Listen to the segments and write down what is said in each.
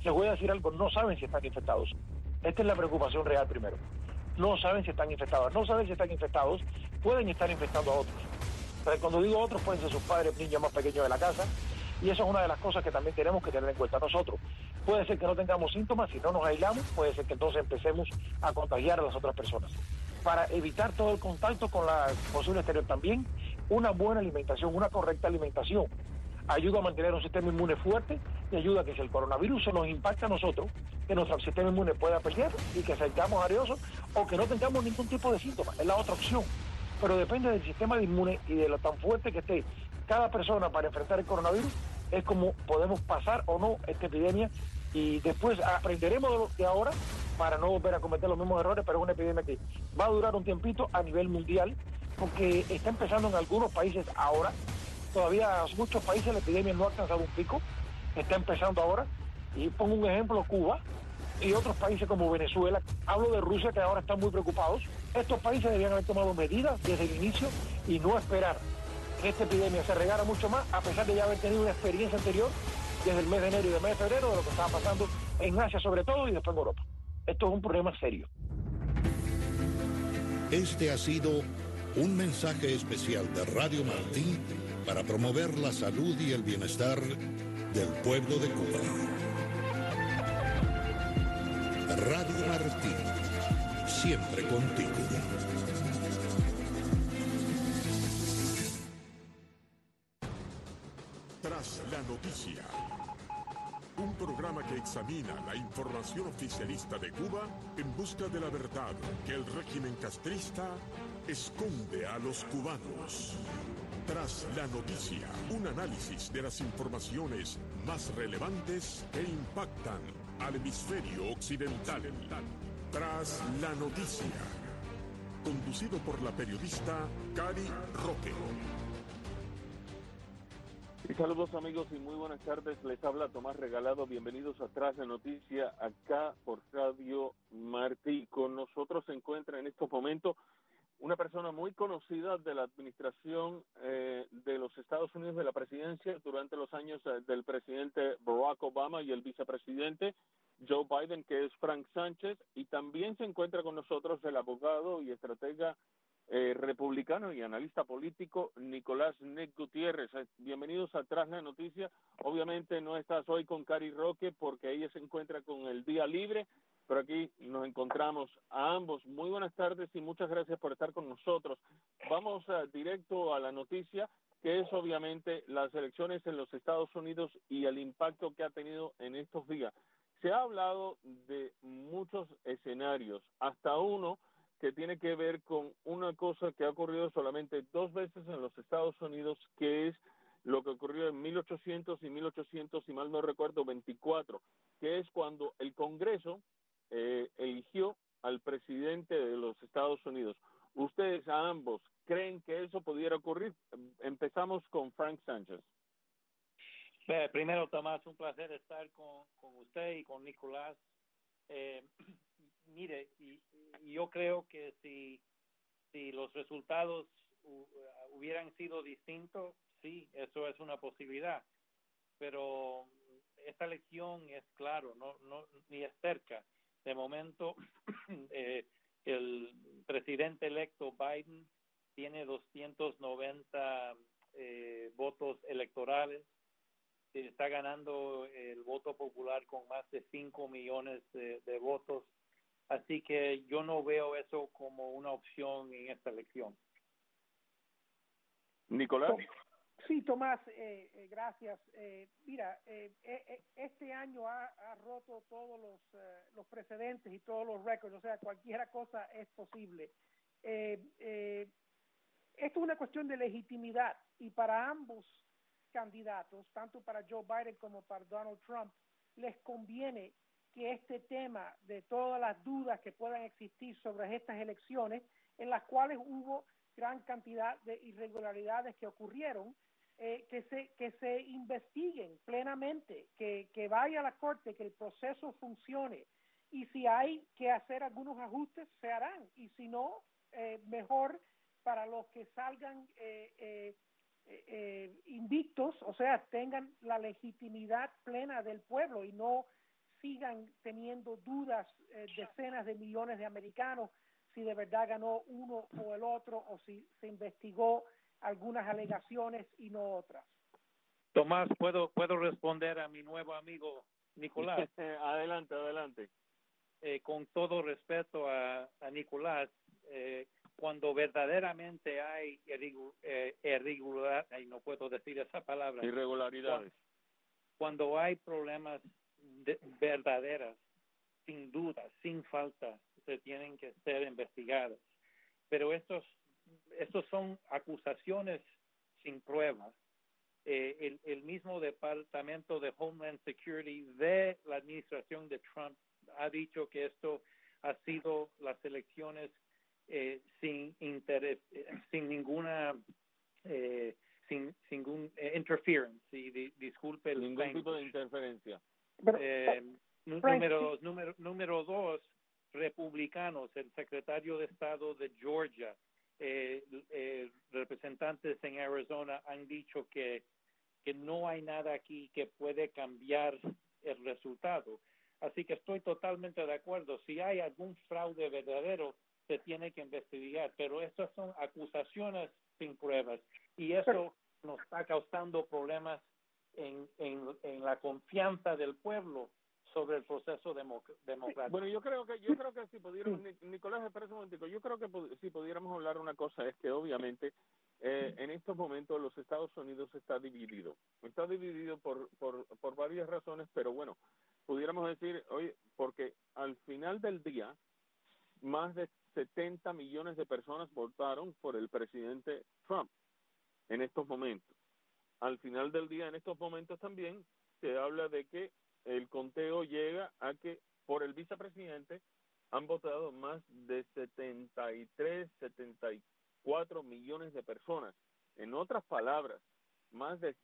Les voy a decir algo, no saben si están infectados. Esta es la preocupación real primero. No saben si están infectados. No saben si están infectados, pueden estar infectando a otros. Pero cuando digo otros, pueden ser sus padres, niños más pequeños de la casa, y eso es una de las cosas que también tenemos que tener en cuenta nosotros. Puede ser que no tengamos síntomas, si no nos aislamos, puede ser que entonces empecemos a contagiar a las otras personas. Para evitar todo el contacto con la posible exterior también, una buena alimentación, una correcta alimentación, ayuda a mantener un sistema inmune fuerte y ayuda a que si el coronavirus se nos impacta a nosotros, que nuestro sistema inmune pueda pelear y que salgamos ariosos o que no tengamos ningún tipo de síntomas. Es la otra opción. Pero depende del sistema inmune y de lo tan fuerte que esté cada persona para enfrentar el coronavirus, es como podemos pasar o no esta epidemia y después aprenderemos de ahora para no volver a cometer los mismos errores, pero es una epidemia que va a durar un tiempito a nivel mundial, porque está empezando en algunos países ahora, todavía muchos países la epidemia no ha alcanzado un pico, está empezando ahora, y pongo un ejemplo, Cuba, y otros países como Venezuela, hablo de Rusia que ahora están muy preocupados. Estos países debían haber tomado medidas desde el inicio y no esperar que esta epidemia se regara mucho más, a pesar de ya haber tenido una experiencia anterior desde el mes de enero y del mes de febrero de lo que estaba pasando en Asia sobre todo y después en Europa. Esto es un problema serio. Este ha sido un mensaje especial de Radio Martí para promover la salud y el bienestar del pueblo de Cuba. Radio Martí, siempre contigo. Tras la noticia, un programa que examina la información oficialista de Cuba en busca de la verdad que el régimen castrista esconde a los cubanos. Tras la noticia, un análisis de las informaciones más relevantes que impactan al hemisferio occidental. Tras la noticia, conducido por la periodista Cari Roque. Y saludos amigos y muy buenas tardes, les habla Tomás Regalado, bienvenidos a Tras la Noticia acá por Radio Martí. Con nosotros se encuentra en estos momentos una persona muy conocida de la administración de los Estados Unidos, de la presidencia, durante los años del presidente Barack Obama y el vicepresidente Joe Biden, que es Frank Sánchez, y también se encuentra con nosotros el abogado y estratega republicano y analista político Nicolás Nick Gutiérrez. Bienvenidos a Tras la Noticia. Obviamente no estás hoy con Cari Roque porque ella se encuentra con el día libre, pero aquí nos encontramos a ambos. Muy buenas tardes y muchas gracias por estar con nosotros. Vamos directo a la noticia, que es obviamente las elecciones en los Estados Unidos y el impacto que ha tenido en estos días. Se ha hablado de muchos escenarios, hasta uno que tiene que ver con una cosa que ha ocurrido solamente 2 veces en los Estados Unidos, que es lo que ocurrió en 1800 y 1800, si mal no recuerdo, 24, que es cuando el Congreso eligió al presidente de los Estados Unidos. ¿Ustedes a ambos creen que eso pudiera ocurrir? Empezamos con Frank Sánchez. Primero, Tomás, un placer estar con usted y con Nicolás. Mire, y yo creo que si los resultados hubieran sido distintos, sí, eso es una posibilidad. Pero esta elección es claro, no ni es cerca. De momento, el presidente electo Biden tiene 290 votos electorales. Está ganando el voto popular con más de 5 millones de votos. Así que yo no veo eso como una opción en esta elección. Nicolás. Sí, Tomás, gracias. Mira, este año ha roto todos los precedentes y todos los récords, o sea, cualquier cosa es posible. Esto es una cuestión de legitimidad y para ambos candidatos, tanto para Joe Biden como para Donald Trump, les conviene que este tema de todas las dudas que puedan existir sobre estas elecciones, en las cuales hubo gran cantidad de irregularidades que ocurrieron, que se investiguen plenamente, que vaya a la corte, que el proceso funcione, y si hay que hacer algunos ajustes, se harán, y si no, mejor para los que salgan invictos, o sea, tengan la legitimidad plena del pueblo y no sigan teniendo dudas decenas de millones de americanos si de verdad ganó uno o el otro, o si se investigó algunas alegaciones y no otras. Tomás, ¿puedo responder a mi nuevo amigo Nicolás? Adelante. Con todo respeto a Nicolás, cuando verdaderamente hay no puedo decir esa palabra, irregularidades, cuando hay problemas verdaderas, sin duda, sin falta, se tienen que ser investigados. Pero estos son acusaciones sin pruebas. El mismo Departamento de Homeland Security de la administración de Trump ha dicho que esto ha sido las elecciones sin interés, sin ninguna sin ningún interference, disculpe el ningún language. tipo de interferencia. Número dos, republicanos, el secretario de Estado de Georgia, representantes en Arizona han dicho que no hay nada aquí que puede cambiar el resultado. Así que estoy totalmente de acuerdo. Si hay algún fraude verdadero, se tiene que investigar. Pero estas son acusaciones sin pruebas. Y eso nos está causando problemas en la confianza del pueblo sobre el proceso democrático. Bueno, yo creo que si pudiéramos, Nicolás, espera un momentico, yo creo que si pudiéramos hablar una cosa es que obviamente en estos momentos los Estados Unidos está dividido por varias razones, pero bueno, pudiéramos decir, oye, porque al final del día más de 70 millones de personas votaron por el presidente Trump en estos momentos. Al final del día, en estos momentos también se habla de que el conteo llega a que por el vicepresidente han votado más de 74 millones de personas. En otras palabras, más de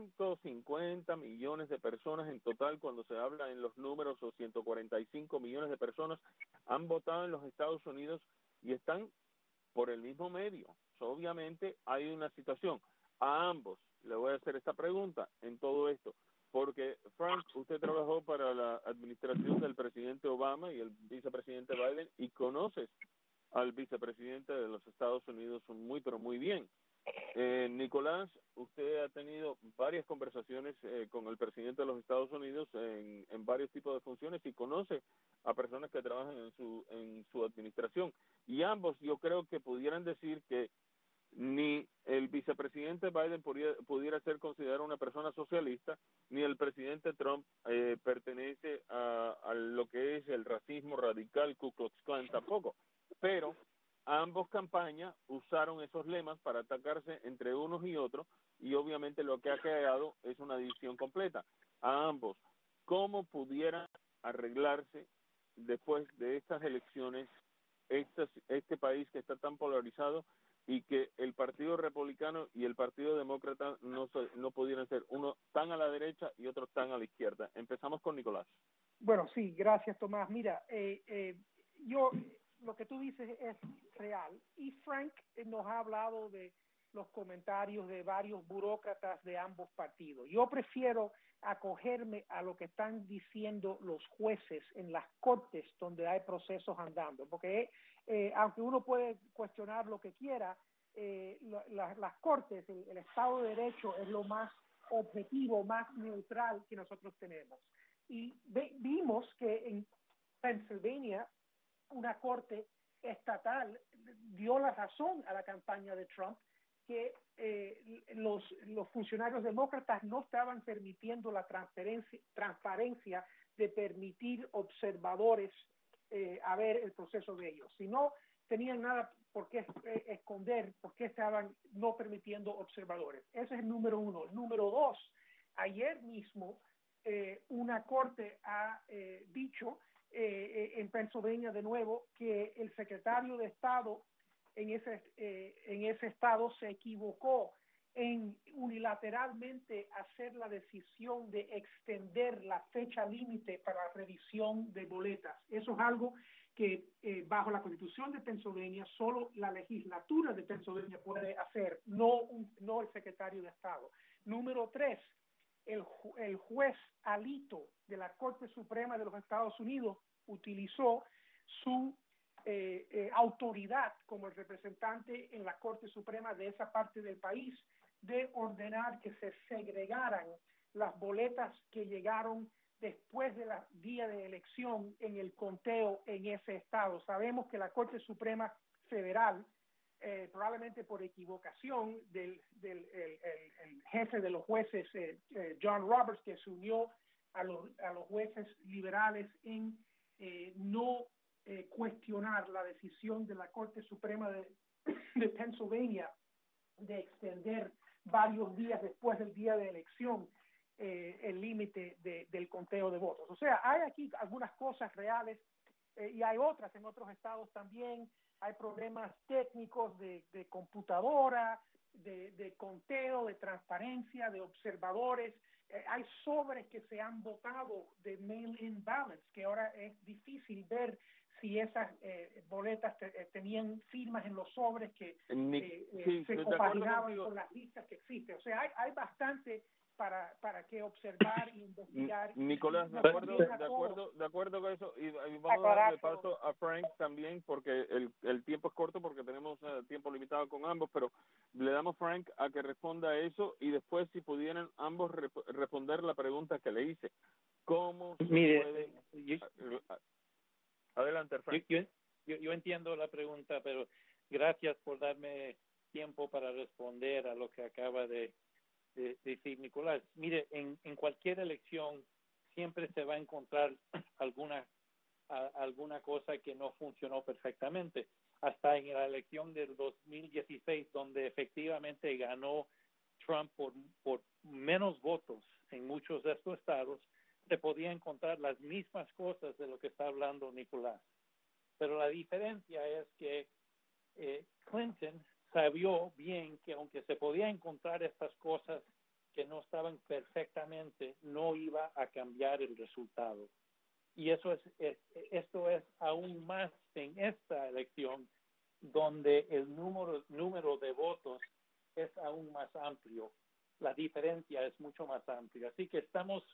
150 millones de personas en total, cuando se habla en los números, o 145 millones de personas han votado en los Estados Unidos y están por el mismo medio. Obviamente hay una situación. A ambos le voy a hacer esta pregunta en todo esto, porque Frank, usted trabajó para la administración del presidente Obama y el vicepresidente Biden y conoces al vicepresidente de los Estados Unidos muy, pero muy bien. Nicolás, usted ha tenido varias conversaciones con el presidente de los Estados Unidos en varios tipos de funciones y conoce a personas que trabajan en su administración. Y ambos yo creo que pudieran decir que ni el vicepresidente Biden pudiera ser considerado una persona socialista, ni el presidente Trump pertenece a lo que es el racismo radical, Ku Klux Klan tampoco. Pero ambos campañas usaron esos lemas para atacarse entre unos y otros, y obviamente lo que ha creado es una división completa. A ambos, ¿cómo pudieran arreglarse después de estas elecciones este país que está tan polarizado y que el Partido Republicano y el Partido Demócrata no pudieran ser uno tan a la derecha y otro tan a la izquierda? Empezamos con Nicolás. Bueno, sí, gracias, Tomás. Mira, lo que tú dices es real, y Frank nos ha hablado de los comentarios de varios burócratas de ambos partidos. Yo prefiero acogerme a lo que están diciendo los jueces en las cortes donde hay procesos andando, porque aunque uno puede cuestionar lo que quiera, las cortes, el Estado de Derecho es lo más objetivo, más neutral que nosotros tenemos. Y vimos que en Pennsylvania una corte estatal dio la razón a la campaña de Trump, que los funcionarios demócratas no estaban permitiendo la transparencia de permitir observadores a ver el proceso de ellos. Si no tenían nada por qué esconder, por qué estaban no permitiendo observadores. Ese es el número uno. El número dos, ayer mismo una corte ha dicho en Pennsylvania de nuevo que el secretario de Estado en ese estado se equivocó en unilateralmente hacer la decisión de extender la fecha límite para la revisión de boletas. Eso es algo que bajo la Constitución de Pennsylvania solo la legislatura de Pennsylvania puede hacer, no el secretario de Estado. Número tres, el juez Alito de la Corte Suprema de los Estados Unidos utilizó su autoridad como el representante en la Corte Suprema de esa parte del país de ordenar que se segregaran las boletas que llegaron después del día de elección en el conteo en ese estado. Sabemos que la Corte Suprema Federal, probablemente por equivocación el jefe de los jueces, John Roberts, que se unió a los jueces liberales en no cuestionar la decisión de la Corte Suprema de Pennsylvania de extender varios días después del día de elección el límite del conteo de votos. O sea, hay aquí algunas cosas reales y hay otras en otros estados también. Hay problemas técnicos de computadora, de conteo, de transparencia, de observadores. Hay sobres que se han votado de mail-in ballots, que ahora es difícil ver si esas boletas tenían firmas en los sobres que se compaginaban con las listas que existen. O sea, hay bastante para que observar e investigar. Nicolás, de acuerdo con eso, y vamos a darle paso a Frank también, porque el tiempo es corto, porque tenemos tiempo limitado con ambos, pero le damos a Frank a que responda a eso, y después si pudieran ambos responder la pregunta que le hice. ¿Cómo se puede...? Adelante, Frank. Yo entiendo la pregunta, pero gracias por darme tiempo para responder a lo que acaba de decir Nicolás. Mire, en cualquier elección siempre se va a encontrar alguna cosa que no funcionó perfectamente. Hasta en la elección del 2016, donde efectivamente ganó Trump por menos votos en muchos de estos estados, se podía encontrar las mismas cosas de lo que está hablando Nicolás. Pero la diferencia es que Clinton sabió bien que aunque se podía encontrar estas cosas que no estaban perfectamente, no iba a cambiar el resultado. Y esto es aún más en esta elección, donde el número de votos es aún más amplio. La diferencia es mucho más amplia. Así que estamos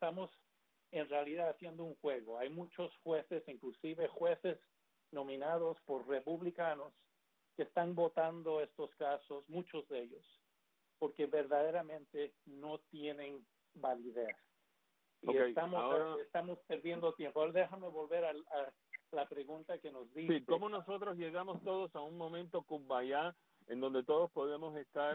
en realidad haciendo un juego. Hay muchos jueces, inclusive jueces nominados por republicanos, que están votando estos casos, muchos de ellos, porque verdaderamente no tienen validez. Y estamos perdiendo tiempo. Ahora déjame volver a la pregunta que nos dice. Sí, ¿cómo nosotros llegamos todos a un momento kumbaya en donde todos podemos estar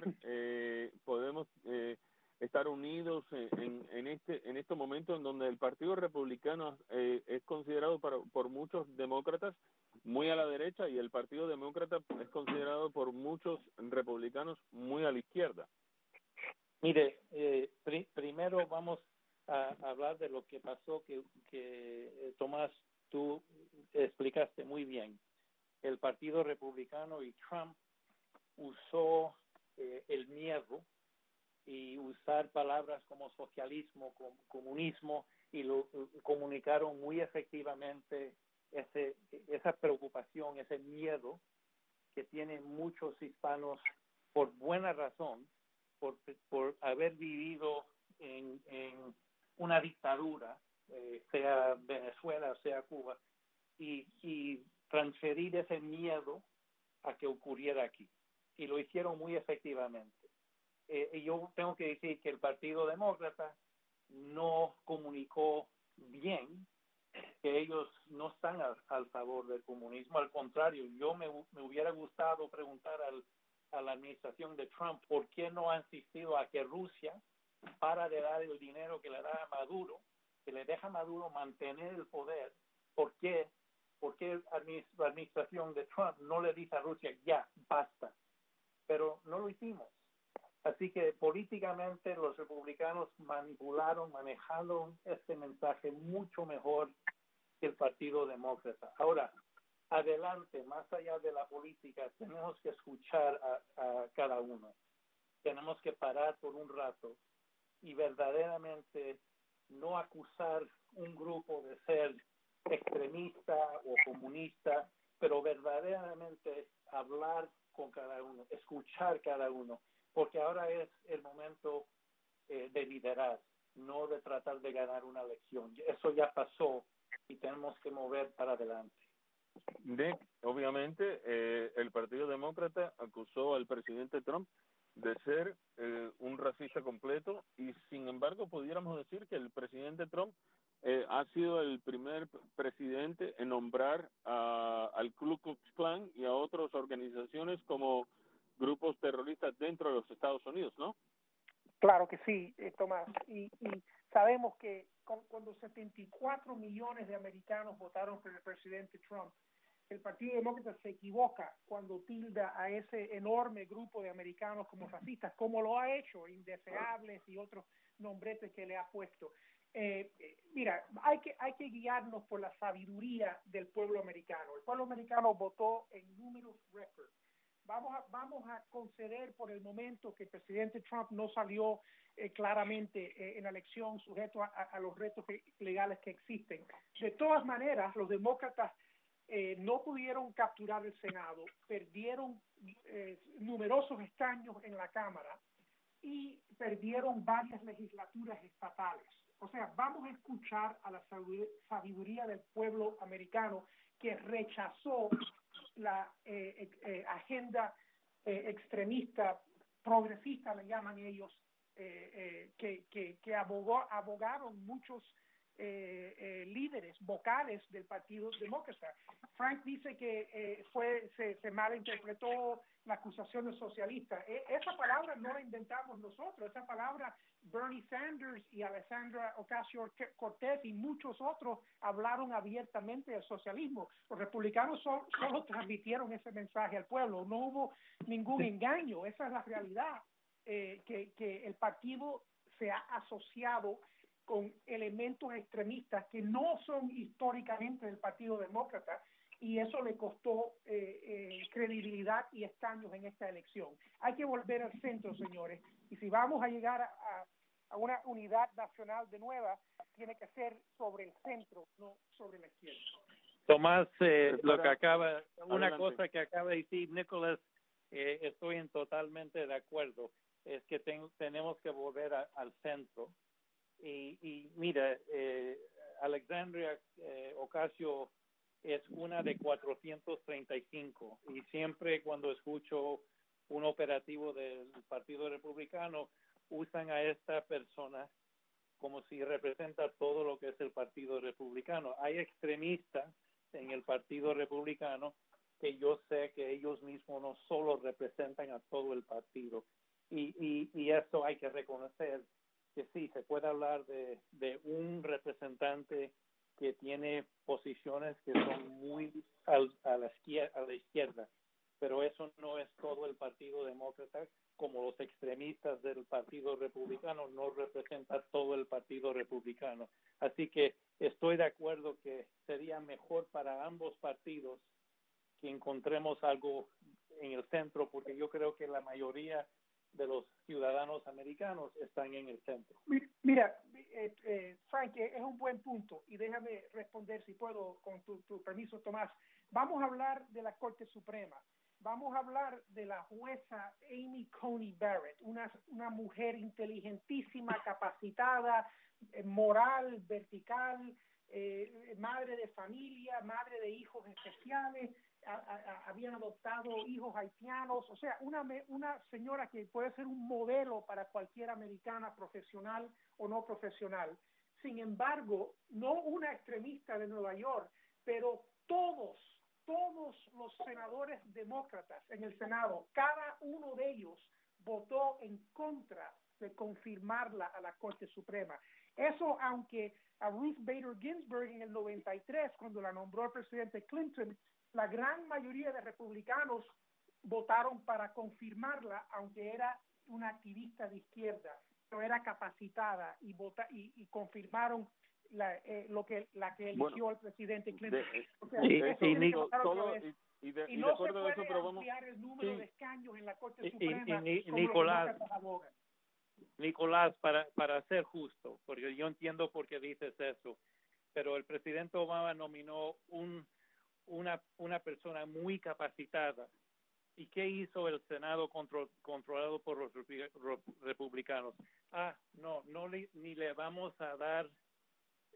estar unidos en este momento en donde el Partido Republicano es considerado por muchos demócratas muy a la derecha y el Partido Demócrata es considerado por muchos republicanos muy a la izquierda? Mire, primero vamos a hablar de lo que pasó, que Tomás, tú explicaste muy bien. El Partido Republicano y Trump usó el miedo y usar palabras como socialismo, como comunismo, y lo comunicaron muy efectivamente esa preocupación, ese miedo que tienen muchos hispanos por buena razón, por haber vivido en una dictadura, sea Venezuela, sea Cuba, y transferir ese miedo a que ocurriera aquí. Y lo hicieron muy efectivamente. Y yo tengo que decir que el Partido Demócrata no comunicó bien que ellos no están al favor del comunismo. Al contrario, yo me hubiera gustado preguntar a la administración de Trump por qué no ha insistido a que Rusia para de dar el dinero que le da a Maduro, que le deja a Maduro mantener el poder. ¿Por qué la administración de Trump no le dice a Rusia, ya, basta? Pero no lo hicimos. Así que políticamente los republicanos manejaron este mensaje mucho mejor que el Partido Demócrata. Ahora, adelante, más allá de la política, tenemos que escuchar a cada uno. Tenemos que parar por un rato y verdaderamente no acusar un grupo de ser extremista o comunista, pero verdaderamente hablar con cada uno, escuchar cada uno, porque ahora es el momento de liderar. ganar una elección. Eso ya pasó y tenemos que mover para adelante. Nick, obviamente, el Partido Demócrata acusó al presidente Trump de ser un racista completo y, sin embargo, pudiéramos decir que el presidente Trump ha sido el primer presidente en nombrar al Ku Klux Klan y a otras organizaciones como grupos terroristas dentro de los Estados Unidos, ¿no? Claro que sí, Tomás. Y sabemos que cuando 74 millones de americanos votaron por el presidente Trump, el Partido Demócrata se equivoca cuando tilda a ese enorme grupo de americanos como racistas, como lo ha hecho, indeseables y otros nombretes que le ha puesto. Mira, hay que guiarnos por la sabiduría del pueblo americano. El pueblo americano votó en números récord. Vamos a conceder por el momento que el presidente Trump no salió claramente en la elección sujeto a los retos legales que existen. De todas maneras, los demócratas no pudieron capturar el Senado, perdieron numerosos escaños en la Cámara y perdieron varias legislaturas estatales. O sea, vamos a escuchar a la sabiduría del pueblo americano que rechazó la agenda extremista, progresista, le llaman ellos, que abogaron muchos líderes vocales del Partido Demócrata. Frank dice que se malinterpretó la acusación de socialista. Esa palabra no la inventamos nosotros. Esa palabra Bernie Sanders y Alexandra Ocasio-Cortez y muchos otros hablaron abiertamente del socialismo. Los republicanos solo transmitieron ese mensaje al pueblo. No hubo ningún engaño. Esa es la realidad, que el partido se ha asociado con elementos extremistas que no son históricamente del Partido Demócrata, y eso le costó credibilidad y escaños en esta elección. Hay que volver al centro, señores, y si vamos a llegar a una unidad nacional de nueva, tiene que ser sobre el centro, no sobre la izquierda. Tomás, lo que Adelante. cosa que acaba de decir Nicolás, estoy totalmente de acuerdo, es que tenemos que volver al centro. Y mira, Alexandria Ocasio es una de 435 y siempre cuando escucho un operativo del Partido Republicano usan a esta persona como si representa todo lo que es el Partido Republicano. Hay extremistas en el Partido Republicano que yo sé que ellos mismos no solo representan a todo el partido, y eso hay que reconocer, que sí, se puede hablar de un representante que tiene posiciones que son muy a la izquierda, pero eso no es todo el Partido Demócrata, como los extremistas del Partido Republicano no representan todo el Partido Republicano. Así que estoy de acuerdo que sería mejor para ambos partidos que encontremos algo en el centro, porque yo creo que la mayoría de los ciudadanos americanos están en el centro. Mira, Frank, es un buen punto y déjame responder, si puedo, con tu permiso, Tomás. Vamos a hablar de la Corte Suprema. Vamos a hablar de la jueza Amy Coney Barrett, una mujer inteligentísima, capacitada, moral, vertical, madre de familia, madre de hijos especiales, habían adoptado hijos haitianos, o sea, una señora que puede ser un modelo para cualquier americana, profesional o no profesional. Sin embargo, no una extremista de Nueva York, pero todos los senadores demócratas en el Senado, cada uno de ellos votó en contra de confirmarla a la Corte Suprema. Eso, aunque a Ruth Bader Ginsburg en el 93, cuando la nombró el presidente Clinton, la gran mayoría de republicanos votaron para confirmarla, aunque era una activista de izquierda, pero era capacitada y confirmaron la que eligió el presidente Clinton. O sea, y no se puede ampliar el número de escaños en la Corte Suprema como Nicolás, los demócratas abogan. Nicolás, para ser justo, porque yo entiendo por qué dices eso, pero el presidente Obama nominó una persona muy capacitada. ¿Y qué hizo el Senado controlado por los republicanos? No, ni le vamos a dar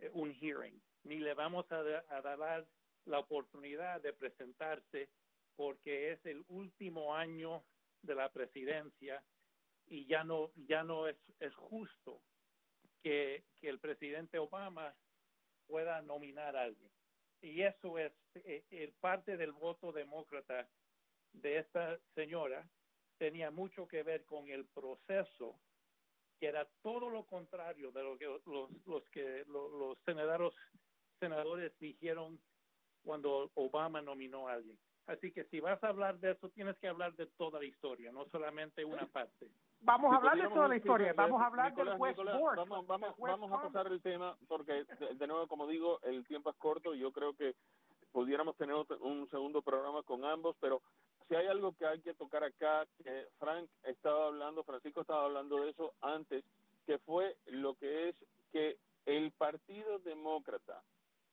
un hearing, ni le vamos a dar la oportunidad de presentarse porque es el último año de la presidencia y ya no es justo que el presidente Obama pueda nominar a alguien. Y eso es parte del voto demócrata de esta señora tenía mucho que ver con el proceso, que era todo lo contrario de lo que los senadores dijeron cuando Obama nominó a alguien. Así que si vas a hablar de eso, tienes que hablar de toda la historia, no solamente una parte. Vamos a hablar de toda la historia, vamos a hablar Nicolás, del juez Bork. Vamos a pasar el tema, porque de nuevo, como digo, el tiempo es corto y yo creo que pudiéramos tener un segundo programa con ambos, pero si hay algo que hay que tocar acá, que Francisco estaba hablando de eso antes, que fue lo que es que el Partido Demócrata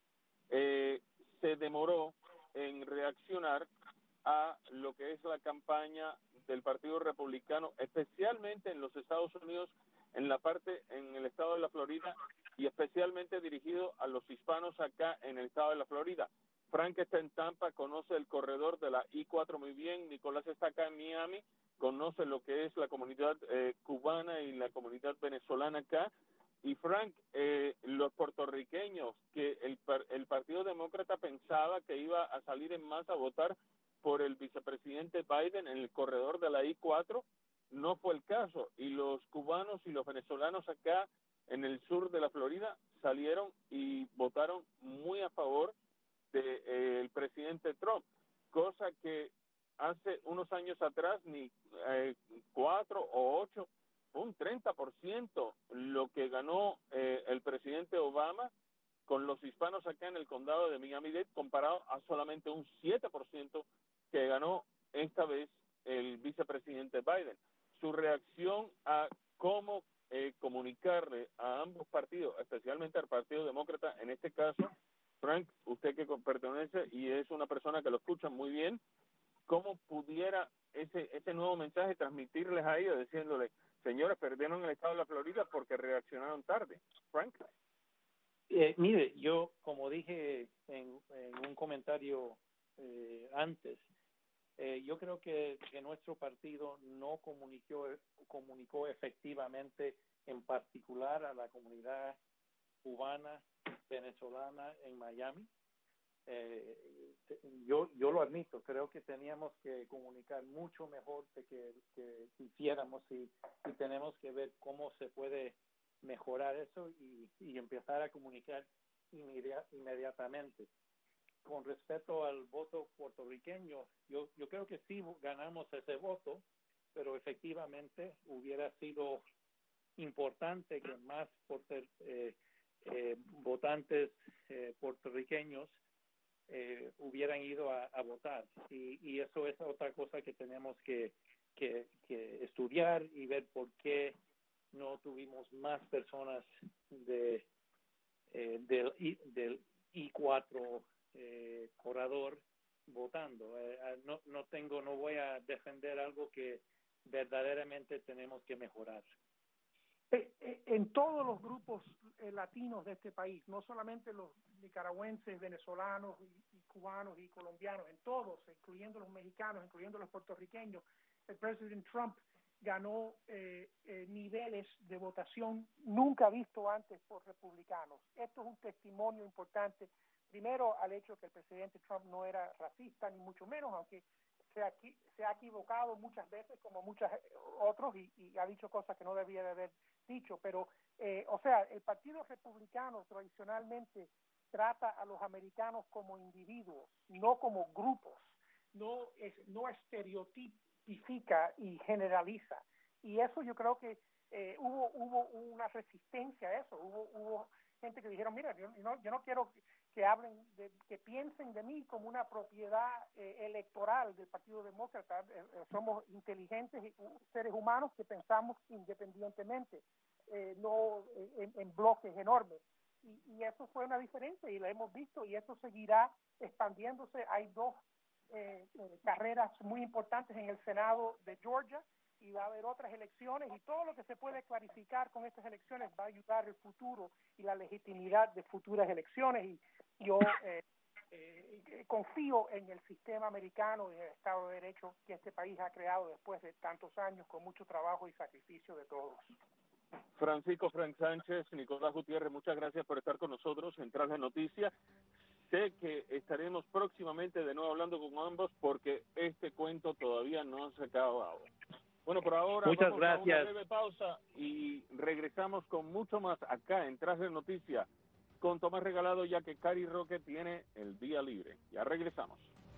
se demoró en reaccionar a lo que es la campaña del Partido Republicano, especialmente en los Estados Unidos, en el estado de la Florida, y especialmente dirigido a los hispanos acá en el estado de la Florida. Frank está en Tampa, conoce el corredor de la I-4 muy bien. Nicolás está acá en Miami, conoce lo que es la comunidad cubana y la comunidad venezolana acá. Y Frank, los puertorriqueños, que el Partido Demócrata pensaba que iba a salir en masa a votar por el vicepresidente Biden en el corredor de la I-4, no fue el caso. Y los cubanos y los venezolanos acá en el sur de la Florida salieron y votaron muy a favor del presidente Trump, cosa que hace unos años atrás ni 4 o 8, un 30% lo que ganó el presidente Obama con los hispanos acá en el condado de Miami-Dade, comparado a solamente un 7% que ganó esta vez el vicepresidente Biden. Su reacción a cómo comunicarle a ambos partidos, especialmente al Partido Demócrata, en este caso, Frank, usted que pertenece y es una persona que lo escucha muy bien, ¿cómo pudiera ese nuevo mensaje transmitirles a ellos diciéndoles, señores, perdieron el estado de la Florida porque reaccionaron tarde? Frank. Mire, yo, como dije en un comentario antes, yo creo que nuestro partido no comunicó efectivamente, en particular a la comunidad cubana, venezolana en Miami. Yo lo admito, creo que teníamos que comunicar mucho mejor de que hiciéramos y tenemos que ver cómo se puede mejorar eso y empezar a comunicar inmediatamente. Con respecto al voto puertorriqueño, yo creo que sí ganamos ese voto, pero efectivamente hubiera sido importante que más votantes puertorriqueños hubieran ido a votar, y eso es otra cosa que tenemos que estudiar y ver por qué no tuvimos más personas del I-4 corredor votando. No voy a defender algo que verdaderamente tenemos que mejorar. En todos los grupos latinos de este país, no solamente los nicaragüenses, venezolanos y cubanos y colombianos, en todos, incluyendo los mexicanos, incluyendo los puertorriqueños, el presidente Trump ganó niveles de votación nunca visto antes por republicanos. Esto es un testimonio importante, primero al hecho de que el presidente Trump no era racista, ni mucho menos, aunque se ha equivocado muchas veces, como muchos otros, y ha dicho cosas que no debía de haber dicho, pero, el Partido Republicano tradicionalmente trata a los americanos como individuos, no como grupos, no estereotipifica y generaliza, y eso yo creo que hubo una resistencia a eso, hubo gente que dijeron, mira, yo no quiero que hablen, que piensen de mí como una propiedad electoral del Partido Demócrata. Somos inteligentes seres humanos que pensamos independientemente, no en bloques enormes. Y eso fue una diferencia y la hemos visto, y eso seguirá expandiéndose. Hay dos carreras muy importantes en el Senado de Georgia, y va a haber otras elecciones, y todo lo que se puede clarificar con estas elecciones va a ayudar el futuro y la legitimidad de futuras elecciones. Y yo confío en el sistema americano y en el Estado de Derecho que este país ha creado después de tantos años con mucho trabajo y sacrificio de todos. Francisco Frank Sánchez, Nicolás Gutiérrez, muchas gracias por estar con nosotros en Tras la Noticia. Sé que estaremos próximamente de nuevo hablando con ambos porque este cuento todavía no se ha acabado. Bueno, por ahora muchas vamos gracias. a una breve pausa y regresamos con mucho más acá en Tras la Noticia con Tomás Regalado, ya que Cari Roque tiene el día libre. Ya regresamos.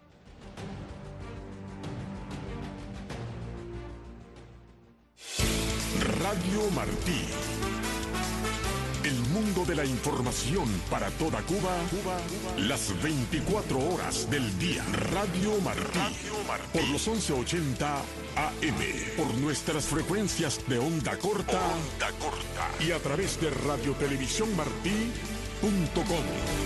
Radio Martí. El mundo de la información para toda Cuba, las 24 horas del día. Radio Martí. Por los 1180 AM. Por nuestras frecuencias de onda corta. Y a través de radiotelevisiónmartí.com.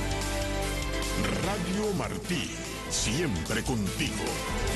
Radio Martí. Siempre contigo.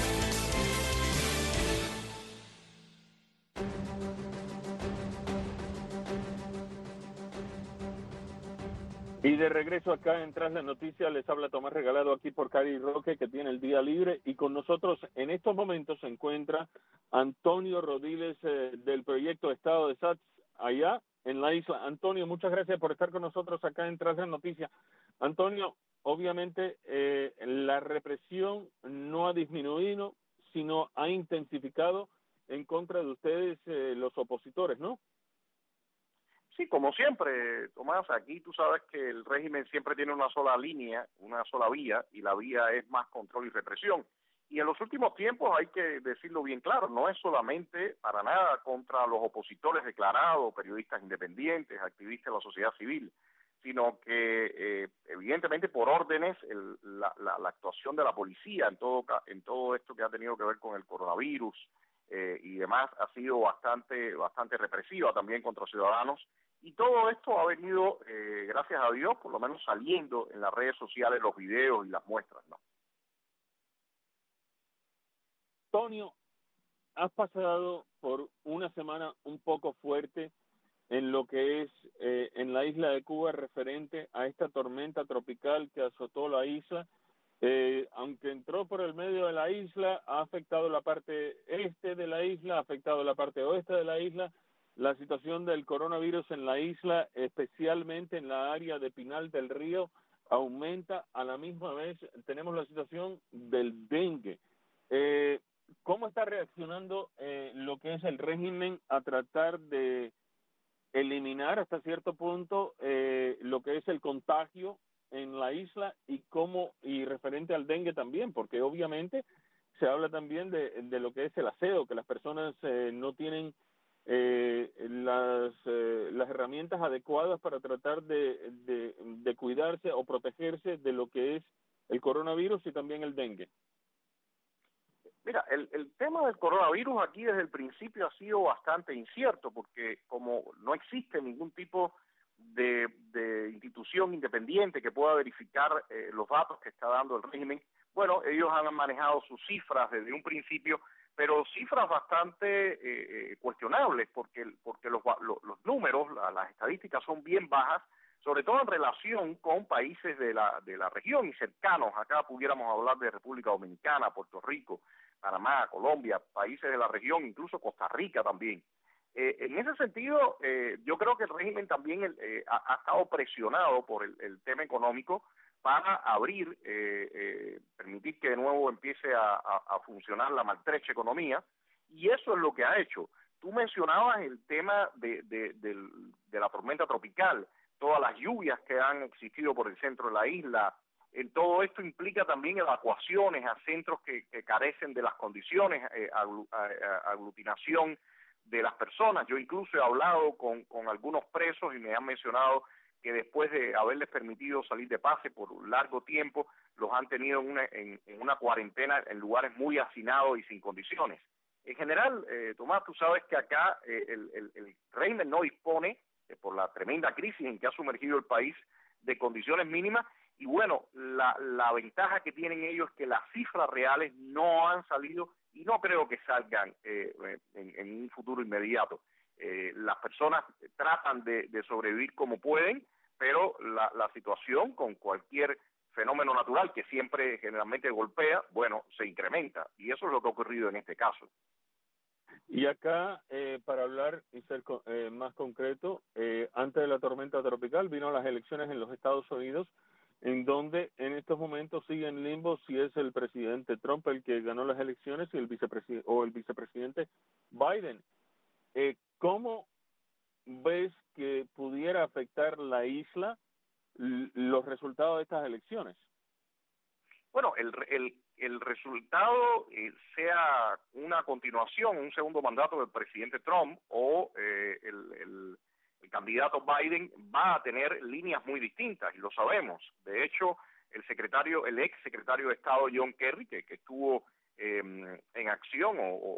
Y de regreso acá en Tras la Noticia, les habla Tomás Regalado aquí por Cari Roque, que tiene el día libre, y con nosotros en estos momentos se encuentra Antonio Rodiles del proyecto Estado de SATS allá en la isla. Antonio, muchas gracias por estar con nosotros acá en Tras la Noticia. Antonio, obviamente la represión no ha disminuido, sino ha intensificado en contra de ustedes los opositores, ¿no? Sí, como siempre, Tomás, aquí tú sabes que el régimen siempre tiene una sola línea, una sola vía, y la vía es más control y represión. Y en los últimos tiempos, hay que decirlo bien claro, no es solamente para nada contra los opositores declarados, periodistas independientes, activistas de la sociedad civil, sino que evidentemente por órdenes la actuación de la policía en todo esto que ha tenido que ver con el coronavirus y demás ha sido bastante represiva también contra ciudadanos. Y todo esto ha venido, gracias a Dios, por lo menos saliendo en las redes sociales, los videos y las muestras, ¿no? Antonio, has pasado por una semana un poco fuerte en lo que es en la isla de Cuba referente a esta tormenta tropical que azotó la isla. Aunque entró por el medio de la isla, ha afectado la parte este de la isla, ha afectado la parte oeste de la isla. La situación del coronavirus en la isla, especialmente en la área de Pinal del Río, aumenta. A la misma vez tenemos la situación del dengue. ¿Cómo está reaccionando lo que es el régimen a tratar de eliminar hasta cierto punto lo que es el contagio en la isla y referente al dengue también? Porque obviamente se habla también de lo que es el aseo, que las personas no tienen las herramientas adecuadas para tratar de cuidarse o protegerse de lo que es el coronavirus y también el dengue. Mira, el tema del coronavirus aquí desde el principio ha sido bastante incierto, porque como no existe ningún tipo de institución independiente que pueda verificar los datos que está dando el régimen, bueno, ellos han manejado sus cifras desde un principio, pero cifras bastante cuestionables, porque los números, las estadísticas son bien bajas, sobre todo en relación con países de la región y cercanos. Acá pudiéramos hablar de República Dominicana, Puerto Rico, Panamá, Colombia, países de la región, incluso Costa Rica también. En ese sentido, yo creo que el régimen también ha estado presionado por el tema económico para abrir, permitir que de nuevo empiece a funcionar la maltrecha economía, y eso es lo que ha hecho. Tú mencionabas el tema de la tormenta tropical, todas las lluvias que han existido por el centro de la isla. En todo esto implica también evacuaciones a centros que carecen de las condiciones, aglutinación de las personas. Yo incluso he hablado con algunos presos y me han mencionado que después de haberles permitido salir de pase por un largo tiempo, los han tenido en una cuarentena en lugares muy hacinados y sin condiciones. En general, Tomás, tú sabes que acá el régimen no dispone, por la tremenda crisis en que ha sumergido el país, de condiciones mínimas, y bueno, la ventaja que tienen ellos es que las cifras reales no han salido y no creo que salgan en un futuro inmediato. Las personas tratan de sobrevivir como pueden, pero la situación con cualquier fenómeno natural que siempre generalmente golpea, bueno, se incrementa, y eso es lo que ha ocurrido en este caso. Y acá, para hablar y ser más concreto, antes de la tormenta tropical vino las elecciones en los Estados Unidos, en donde en estos momentos sigue en limbo si es el presidente Trump el que ganó las elecciones y el vicepresidente Biden. ¿Cómo ves que pudiera afectar la isla los resultados de estas elecciones? Bueno, el resultado sea una continuación, un segundo mandato del presidente Trump o el candidato Biden va a tener líneas muy distintas, y lo sabemos. De hecho, el ex secretario de Estado John Kerry, que estuvo en acción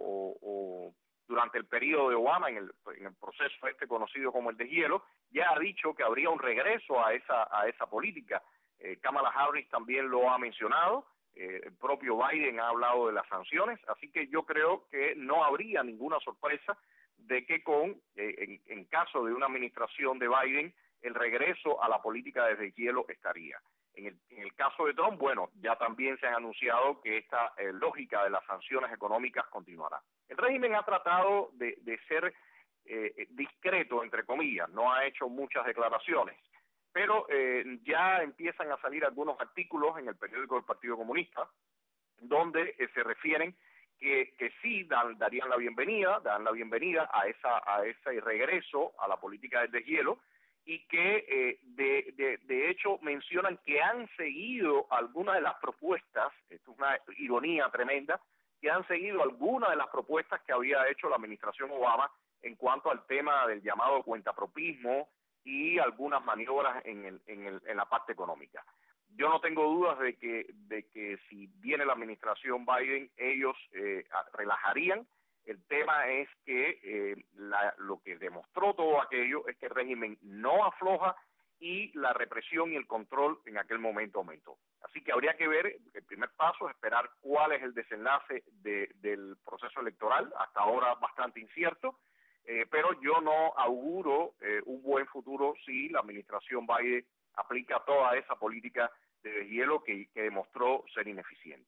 o durante el periodo de Obama en el proceso conocido como el deshielo, ya ha dicho que habría un regreso a esa política. Kamala Harris también lo ha mencionado, el propio Biden ha hablado de las sanciones, así que yo creo que no habría ninguna sorpresa de que en caso de una administración de Biden, el regreso a la política de deshielo estaría. En el caso de Trump, bueno, ya también se han anunciado que esta lógica de las sanciones económicas continuará. El régimen ha tratado de ser discreto, entre comillas, no ha hecho muchas declaraciones, pero ya empiezan a salir algunos artículos en el periódico del Partido Comunista donde se refieren que sí darían la bienvenida a ese regreso a la política del deshielo, y que de hecho mencionan que han seguido algunas de las propuestas, esto es una ironía tremenda, que han seguido algunas de las propuestas que había hecho la administración Obama en cuanto al tema del llamado cuentapropismo y algunas maniobras en la parte económica. Yo no tengo dudas de que si viene la administración Biden, ellos relajarían. El tema es que lo que demostró todo aquello es que el régimen no afloja y la represión y el control en aquel momento aumentó. Así que habría que ver, el primer paso es esperar cuál es el desenlace del proceso electoral, hasta ahora bastante incierto, pero yo no auguro un buen futuro si la administración Biden aplica toda esa política de deshielo que demostró ser ineficiente.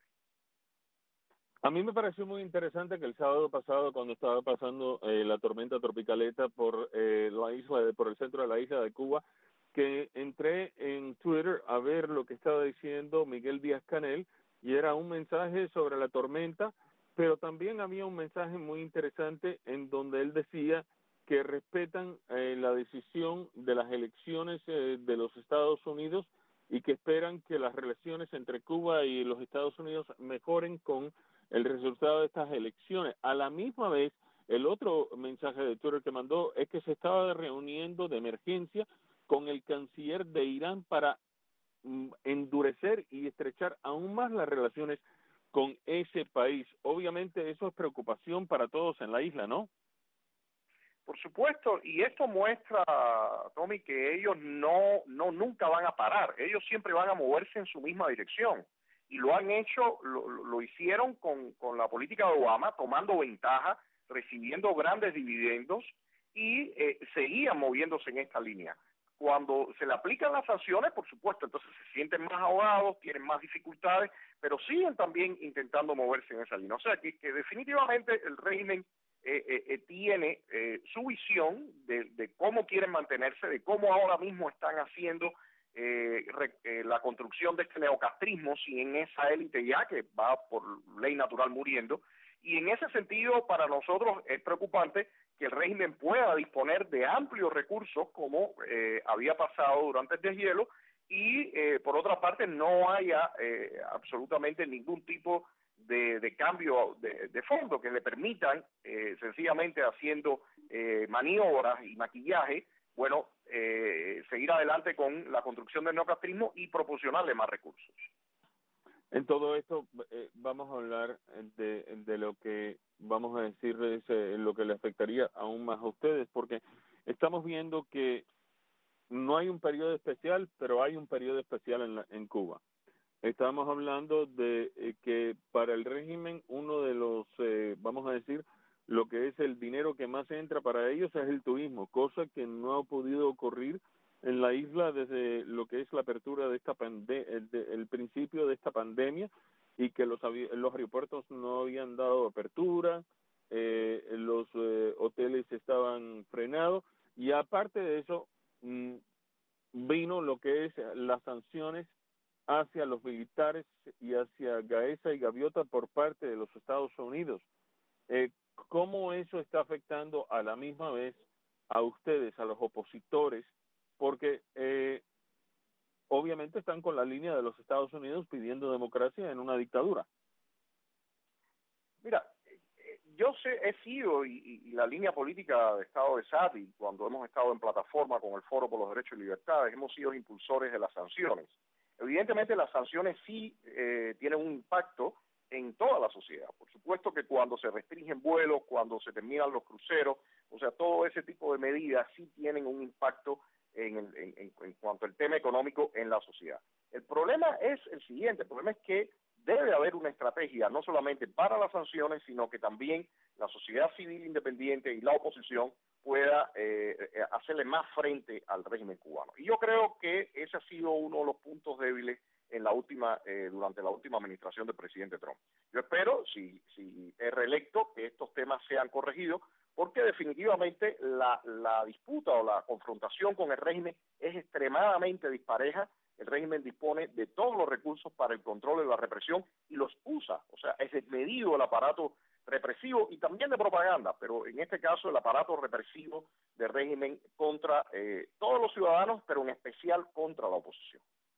A mí me pareció muy interesante que el sábado pasado, cuando estaba pasando la tormenta tropicaleta por el centro de la isla de Cuba, que entré en Twitter a ver lo que estaba diciendo Miguel Díaz-Canel, y era un mensaje sobre la tormenta, pero también había un mensaje muy interesante en donde él decía que respetan la decisión de las elecciones de los Estados Unidos y que esperan que las relaciones entre Cuba y los Estados Unidos mejoren con el resultado de estas elecciones. A la misma vez, el otro mensaje de Twitter que mandó es que se estaba reuniendo de emergencia con el canciller de Irán para endurecer y estrechar aún más las relaciones con ese país. Obviamente eso es preocupación para todos en la isla, ¿no? Por supuesto, y esto muestra, Tommy, que ellos nunca van a parar, ellos siempre van a moverse en su misma dirección, y lo han hecho, lo hicieron con la política de Obama, tomando ventaja, recibiendo grandes dividendos, y seguían moviéndose en esta línea. Cuando se le aplican las sanciones, por supuesto, entonces se sienten más ahogados, tienen más dificultades, pero siguen también intentando moverse en esa línea. O sea, que definitivamente el régimen tiene su visión de cómo quieren mantenerse, de cómo ahora mismo están haciendo la construcción de este neocastrismo sin esa élite ya que va por ley natural muriendo, y en ese sentido para nosotros es preocupante que el régimen pueda disponer de amplios recursos como había pasado durante el deshielo, y por otra parte no haya absolutamente ningún tipo de cambio de fondo que le permitan sencillamente haciendo maniobras y maquillaje, bueno, seguir adelante con la construcción del neocastrismo y proporcionarle más recursos. En todo esto vamos a hablar de lo que vamos a decirles, lo que le afectaría aún más a ustedes, porque estamos viendo que no hay un periodo especial, pero hay un periodo especial en Cuba. estamos hablando de que para el régimen uno de los, vamos a decir, lo que es el dinero que más entra para ellos es el turismo, cosa que no ha podido ocurrir en la isla desde lo que es la apertura de esta el principio de esta pandemia, y que los aeropuertos no habían dado apertura, los hoteles estaban frenados, y aparte de eso vino lo que es las sanciones hacia los militares y hacia Gaesa y Gaviota por parte de los Estados Unidos. ¿Cómo eso está afectando a la misma vez a ustedes, a los opositores? Porque obviamente están con la línea de los Estados Unidos pidiendo democracia en una dictadura. Mira, yo he sido, y la línea política de Estado de Sati, cuando hemos estado en plataforma con el Foro por los Derechos y Libertades, hemos sido impulsores de las sanciones. Evidentemente las sanciones sí tienen un impacto en toda la sociedad. Por supuesto que cuando se restringen vuelos, cuando se terminan los cruceros, o sea, todo ese tipo de medidas sí tienen un impacto en cuanto al tema económico en la sociedad. El problema es el siguiente, el problema es que debe haber una estrategia no solamente para las sanciones, sino que también la sociedad civil independiente y la oposición pueda hacerle más frente al régimen cubano. Y yo creo que ese ha sido uno de los puntos débiles en durante la última administración del presidente Trump. Yo espero, si es reelecto, que estos temas sean corregidos, porque definitivamente la disputa o la confrontación con el régimen es extremadamente dispareja. El régimen dispone de todos los recursos para el control de la represión y los usa, o sea, es desmedido el aparato represivo y también de propaganda, pero en este caso el aparato represivo del régimen contra todos los ciudadanos, pero en especial contra la oposición.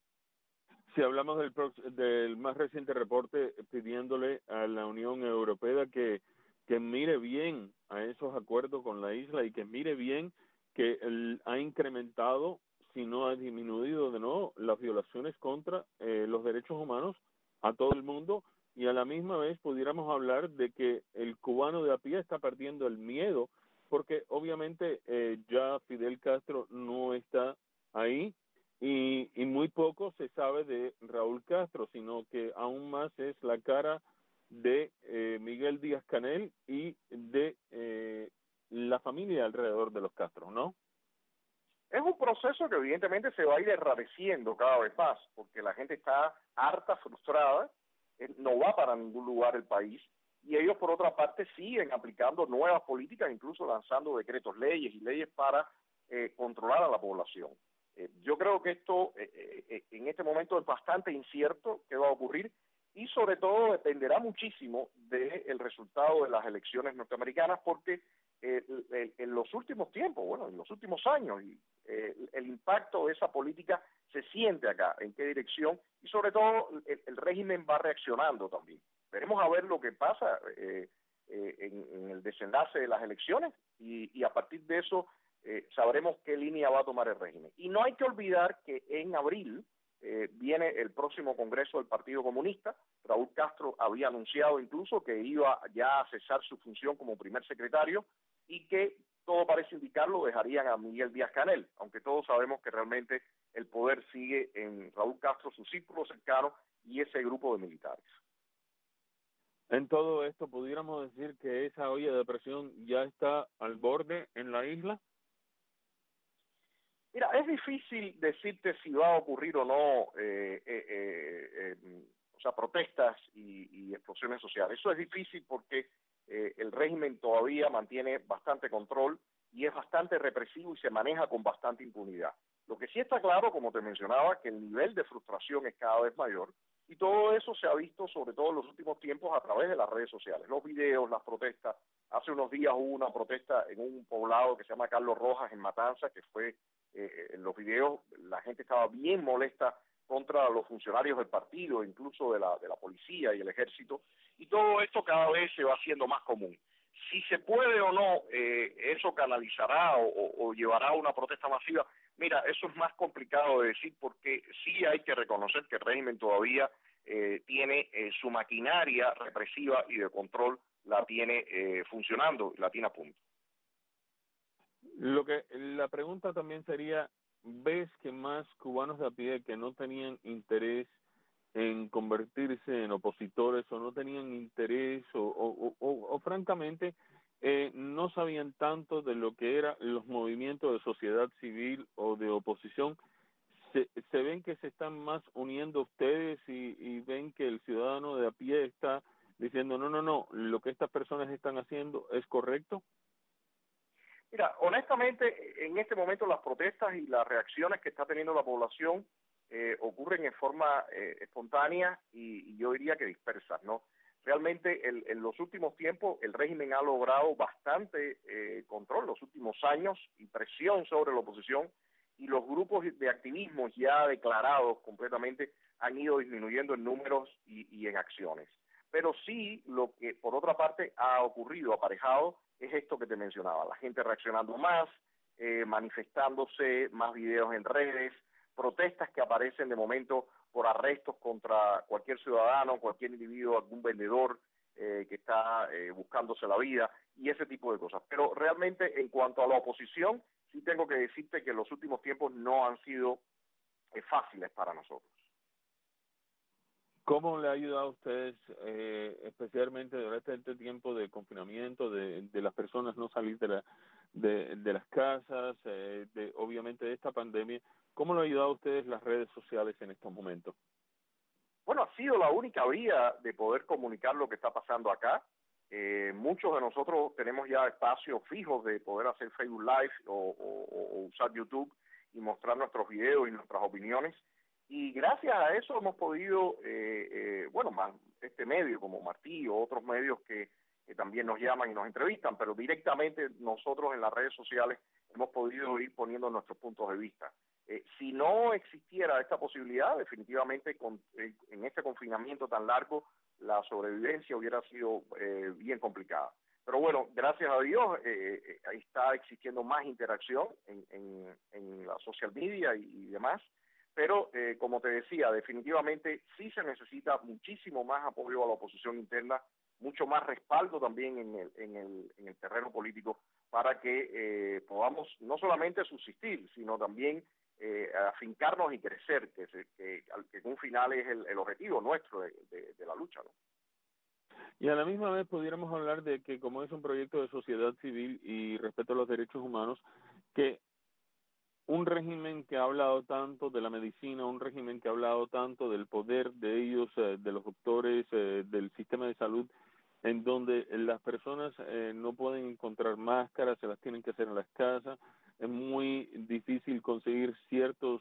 Si hablamos del más reciente reporte pidiéndole a la Unión Europea que mire bien a esos acuerdos con la isla y que mire bien que ha incrementado, si no ha disminuido de nuevo, las violaciones contra los derechos humanos a todo el mundo, y a la misma vez pudiéramos hablar de que el cubano de a pie está perdiendo el miedo, porque obviamente ya Fidel Castro no está ahí, y muy poco se sabe de Raúl Castro, sino que aún más es la cara de Miguel Díaz-Canel y de la familia alrededor de los Castro, ¿no? Es un proceso que evidentemente se va a ir enrareciendo cada vez más, porque la gente está harta, frustrada, no va para ningún lugar el país, y ellos por otra parte siguen aplicando nuevas políticas, incluso lanzando decretos leyes y leyes para controlar a la población. Yo creo que esto en este momento es bastante incierto qué va a ocurrir, y sobre todo dependerá muchísimo del resultado de las elecciones norteamericanas, porque en los últimos tiempos, bueno, en los últimos años, el impacto de esa política se siente acá, en qué dirección, y sobre todo el régimen va reaccionando también. Veremos a ver lo que pasa en el desenlace de las elecciones, y a partir de eso sabremos qué línea va a tomar el régimen. Y no hay que olvidar que en abril viene el próximo Congreso del Partido Comunista. Raúl Castro había anunciado incluso que iba ya a cesar su función como primer secretario, y que todo parece indicarlo dejarían a Miguel Díaz-Canel, aunque todos sabemos que realmente el poder sigue en Raúl Castro, su círculo cercano y ese grupo de militares. En todo esto, ¿pudiéramos decir que esa olla de presión ya está al borde en la isla? Mira, es difícil decirte si va a ocurrir o no o sea, protestas y explosiones sociales. Eso es difícil porque el régimen todavía mantiene bastante control y es bastante represivo y se maneja con bastante impunidad. Lo que sí está claro, como te mencionaba, que el nivel de frustración es cada vez mayor, y todo eso se ha visto sobre todo en los últimos tiempos a través de las redes sociales, los videos, las protestas. Hace unos días hubo una protesta en un poblado que se llama Carlos Rojas, en Matanzas, que fue, en los videos la gente estaba bien molesta contra los funcionarios del partido, incluso de la policía y el ejército, y todo esto cada vez se va haciendo más común. Si se puede o no, eso canalizará o llevará a una protesta masiva. Mira, eso es más complicado de decir, porque sí hay que reconocer que el régimen todavía tiene su maquinaria represiva y de control, la tiene funcionando, la tiene a punto. La pregunta también sería, ¿ves que más cubanos de a pie que no tenían interés en querían convertirse en opositores o no tenían interés o francamente no sabían tanto de lo que eran los movimientos de sociedad civil o de oposición, se ven que se están más uniendo ustedes y ven que el ciudadano de a pie está diciendo no, lo que estas personas están haciendo es correcto? Mira, honestamente, en este momento las protestas y las reacciones que está teniendo la población ocurren en forma espontánea y yo diría que dispersas, ¿no? Realmente en los últimos tiempos el régimen ha logrado bastante control, los últimos años, y presión sobre la oposición, y los grupos de activismo ya declarados completamente han ido disminuyendo en números y en acciones. Pero sí, lo que por otra parte ha ocurrido, aparejado, es esto que te mencionaba, la gente reaccionando más, manifestándose, más videos en redes, protestas que aparecen de momento por arrestos contra cualquier ciudadano, cualquier individuo, algún vendedor que está buscándose la vida y ese tipo de cosas. Pero realmente en cuanto a la oposición, sí tengo que decirte que los últimos tiempos no han sido fáciles para nosotros. ¿Cómo le ha ayudado a ustedes, especialmente durante este tiempo de confinamiento, de las personas no salir de las casas, obviamente de esta pandemia? ¿Cómo le ha ayudado a ustedes las redes sociales en estos momentos? Bueno, ha sido la única vía de poder comunicar lo que está pasando acá. Muchos de nosotros tenemos ya espacios fijos de poder hacer Facebook Live o usar YouTube y mostrar nuestros videos y nuestras opiniones. Y gracias a eso hemos podido, más este medio como Martí o otros medios que también nos llaman y nos entrevistan, pero directamente nosotros en las redes sociales hemos podido ir poniendo nuestros puntos de vista. Si no existiera esta posibilidad, definitivamente en este confinamiento tan largo, la sobrevivencia hubiera sido bien complicada. Pero bueno, gracias a Dios está existiendo más interacción en la social media y demás. Pero, como te decía, definitivamente sí se necesita muchísimo más apoyo a la oposición interna, mucho más respaldo también en el terreno político para que podamos no solamente subsistir, sino también afincarnos y crecer, que un final es el objetivo nuestro de la lucha, ¿no? Y a la misma vez pudiéramos hablar de que como es un proyecto de sociedad civil y respeto a los derechos humanos, que un régimen que ha hablado tanto de la medicina, un régimen que ha hablado tanto del poder de ellos, de los doctores, del sistema de salud, en donde las personas no pueden encontrar máscaras, se las tienen que hacer en las casas, es muy difícil conseguir ciertos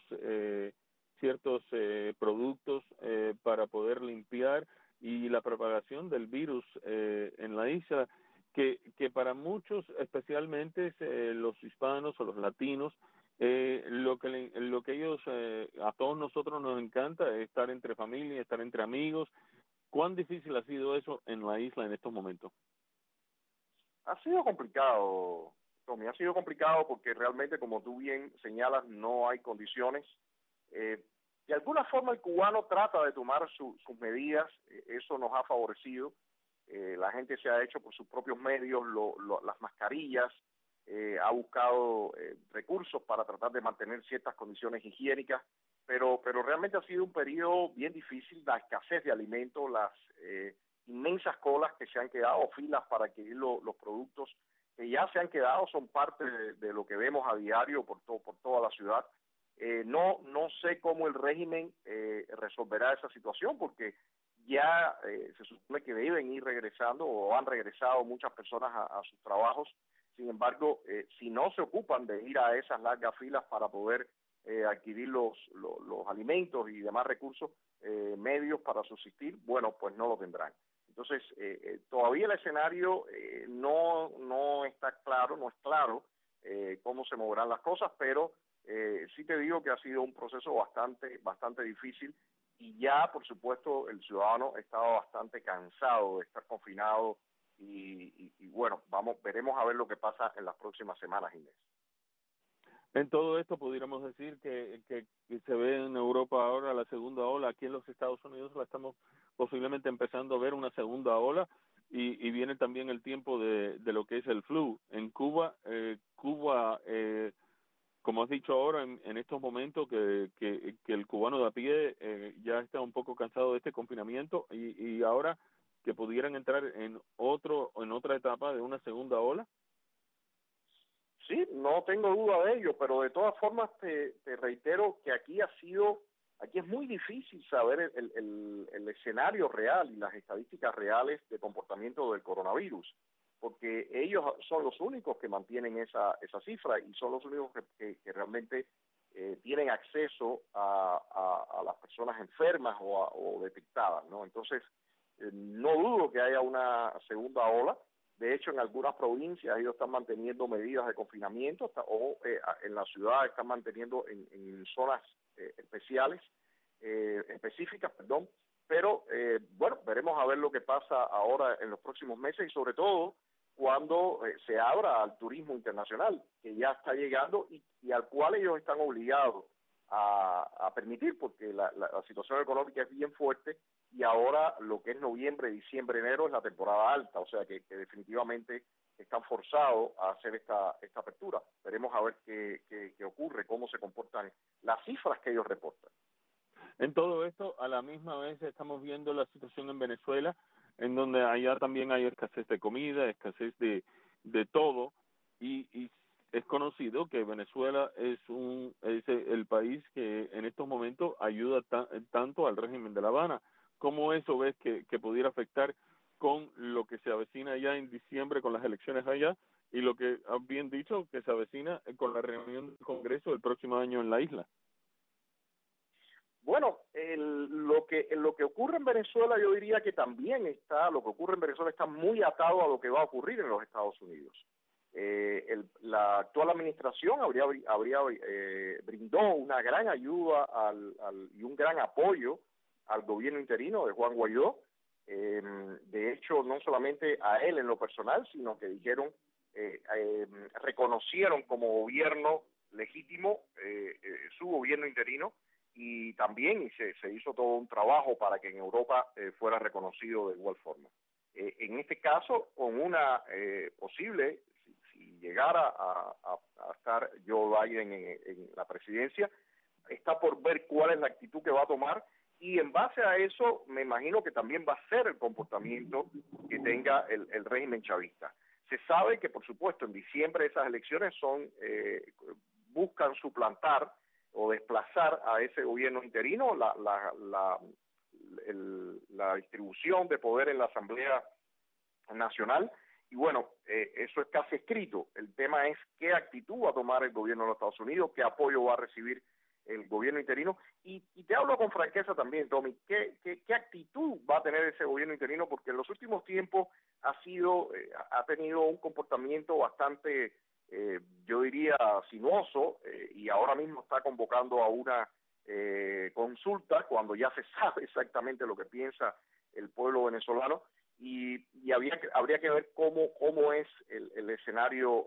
productos para poder limpiar y la propagación del virus en la isla, que para muchos, especialmente los hispanos o los latinos, lo que ellos, a todos nosotros nos encanta es estar entre familia, estar entre amigos. ¿Cuán difícil ha sido eso en la isla en estos momentos? Ha sido complicado, Tommy, ha sido complicado porque realmente, como tú bien señalas, no hay condiciones. De alguna forma el cubano trata de tomar sus medidas, eso nos ha favorecido. La gente se ha hecho por sus propios medios las mascarillas, ha buscado recursos para tratar de mantener ciertas condiciones higiénicas, pero realmente ha sido un periodo bien difícil, la escasez de alimentos, las inmensas colas que se han quedado, filas para adquirir los productos que ya se han quedado, son parte de lo que vemos a diario por toda la ciudad. No sé cómo el régimen resolverá esa situación, porque ya se supone que deben ir regresando o han regresado muchas personas a sus trabajos. Sin embargo, si no se ocupan de ir a esas largas filas para poder adquirir los alimentos y demás recursos medios para subsistir, bueno, pues no lo tendrán. Entonces, todavía el escenario no está claro, no es claro cómo se moverán las cosas, pero sí te digo que ha sido un proceso bastante difícil y ya, por supuesto, el ciudadano estaba bastante cansado de estar confinado y bueno, veremos a ver lo que pasa en las próximas semanas, Inés. En todo esto pudiéramos decir que se ve en Europa ahora la segunda ola, aquí en los Estados Unidos la estamos posiblemente empezando a ver una segunda ola y viene también el tiempo de lo que es el flu. En Cuba, como has dicho ahora, en estos momentos que el cubano de a pie ya está un poco cansado de este confinamiento y ahora que pudieran entrar en otra etapa de una segunda ola? Sí, no tengo duda de ello, pero de todas formas te reitero que aquí es muy difícil saber el escenario real y las estadísticas reales de comportamiento del coronavirus, porque ellos son los únicos que mantienen esa cifra y son los únicos que realmente tienen acceso a las personas enfermas o detectadas, ¿no? Entonces, no dudo que haya una segunda ola. De hecho, en algunas provincias ellos están manteniendo medidas de confinamiento en la ciudad están manteniendo en zonas específicas, pero bueno, veremos a ver lo que pasa ahora en los próximos meses y sobre todo cuando se abra al turismo internacional, que ya está llegando y al cual ellos están obligados a permitir, porque la situación económica es bien fuerte y ahora lo que es noviembre, diciembre, enero es la temporada alta, o sea que definitivamente están forzados a hacer esta apertura. Veremos a ver qué ocurre, cómo se comportan las cifras que ellos reportan. En todo esto, a la misma vez estamos viendo la situación en Venezuela, en donde allá también hay escasez de comida, escasez de todo, y es conocido que Venezuela es el país que en estos momentos ayuda tanto al régimen de La Habana. ¿Cómo eso ves que pudiera afectar con lo que se avecina allá en diciembre con las elecciones allá y lo que has bien dicho que se avecina con la reunión del Congreso el próximo año en la isla? Bueno, lo que ocurre en Venezuela, yo diría que también lo que ocurre en Venezuela está muy atado a lo que va a ocurrir en los Estados Unidos. La actual administración brindó una gran ayuda y un gran apoyo al gobierno interino de Juan Guaidó. De hecho, no solamente a él en lo personal, sino que reconocieron como gobierno legítimo su gobierno interino y también se hizo todo un trabajo para que en Europa fuera reconocido de igual forma. En este caso, con una posible, si llegara a estar Joe Biden en la presidencia, está por ver cuál es la actitud que va a tomar y en base a eso me imagino que también va a ser el comportamiento que tenga el régimen chavista. Se sabe que, por supuesto, en diciembre esas elecciones buscan suplantar o desplazar a ese gobierno interino, la distribución de poder en la Asamblea Nacional, y bueno, eso es casi escrito. El tema es qué actitud va a tomar el gobierno de los Estados Unidos, qué apoyo va a recibir el gobierno interino, y te hablo con franqueza también, Tommy, ¿qué actitud va a tener ese gobierno interino? Porque en los últimos tiempos ha tenido un comportamiento bastante, yo diría, sinuoso, y ahora mismo está convocando a una consulta cuando ya se sabe exactamente lo que piensa el pueblo venezolano, y habría que ver cómo es el escenario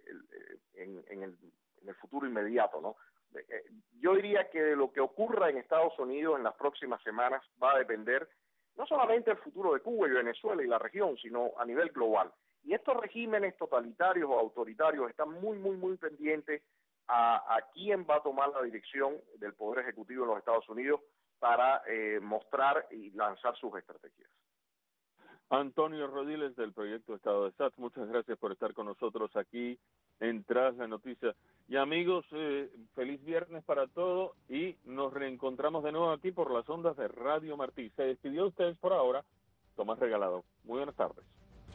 en el futuro inmediato, ¿no? Yo diría que de lo que ocurra en Estados Unidos en las próximas semanas va a depender no solamente el futuro de Cuba y Venezuela y la región, sino a nivel global. Y estos regímenes totalitarios o autoritarios están muy, muy, muy pendientes a quién va a tomar la dirección del Poder Ejecutivo en los Estados Unidos para mostrar y lanzar sus estrategias. Antonio Rodiles, del Proyecto Estado de SAT, muchas gracias por estar con nosotros aquí en Tras la Noticia. Y amigos, feliz viernes para todos y nos reencontramos de nuevo aquí por las ondas de Radio Martí. Se despidió ustedes por ahora, Tomás Regalado. Muy buenas tardes.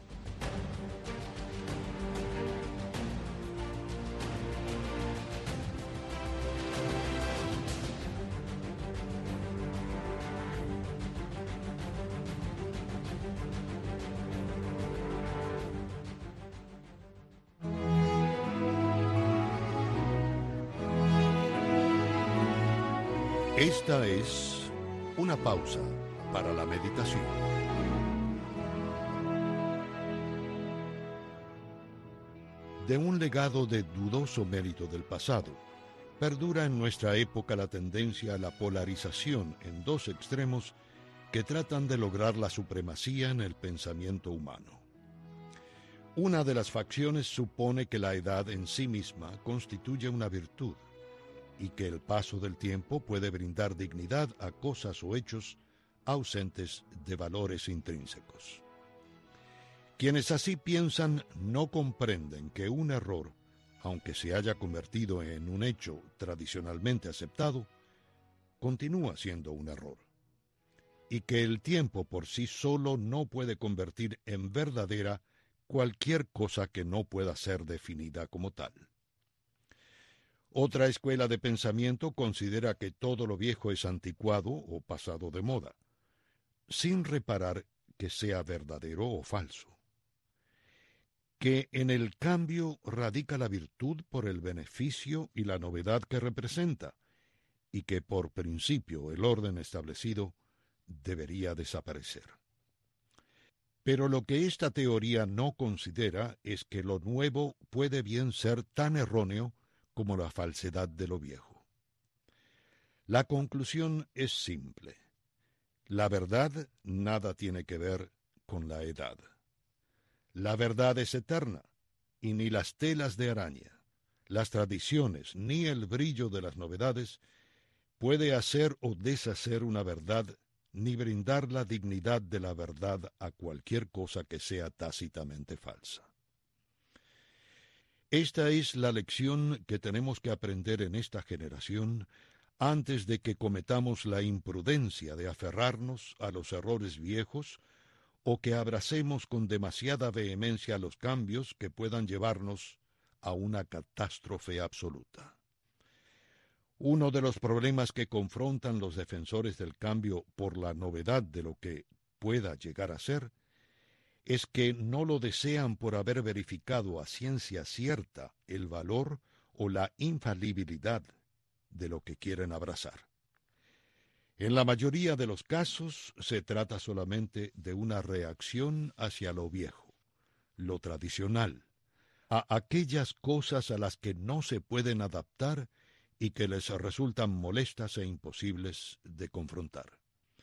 Esta es una pausa para la meditación. De un legado de dudoso mérito del pasado, perdura en nuestra época la tendencia a la polarización en dos extremos que tratan de lograr la supremacía en el pensamiento humano. Una de las facciones supone que la edad en sí misma constituye una virtud y que el paso del tiempo puede brindar dignidad a cosas o hechos ausentes de valores intrínsecos. Quienes así piensan no comprenden que un error, aunque se haya convertido en un hecho tradicionalmente aceptado, continúa siendo un error, y que el tiempo por sí solo no puede convertir en verdadera cualquier cosa que no pueda ser definida como tal. Otra escuela de pensamiento considera que todo lo viejo es anticuado o pasado de moda, sin reparar que sea verdadero o falso. Que en el cambio radica la virtud por el beneficio y la novedad que representa, y que por principio el orden establecido debería desaparecer. Pero lo que esta teoría no considera es que lo nuevo puede bien ser tan erróneo como la falsedad de lo viejo. La conclusión es simple. La verdad nada tiene que ver con la edad. La verdad es eterna, y ni las telas de araña, las tradiciones, ni el brillo de las novedades puede hacer o deshacer una verdad, ni brindar la dignidad de la verdad a cualquier cosa que sea tácitamente falsa. Esta es la lección que tenemos que aprender en esta generación antes de que cometamos la imprudencia de aferrarnos a los errores viejos o que abracemos con demasiada vehemencia los cambios que puedan llevarnos a una catástrofe absoluta. Uno de los problemas que confrontan los defensores del cambio por la novedad de lo que pueda llegar a ser es que no lo desean por haber verificado a ciencia cierta el valor o la infalibilidad de lo que quieren abrazar. En la mayoría de los casos se trata solamente de una reacción hacia lo viejo, lo tradicional, a aquellas cosas a las que no se pueden adaptar y que les resultan molestas e imposibles de confrontar.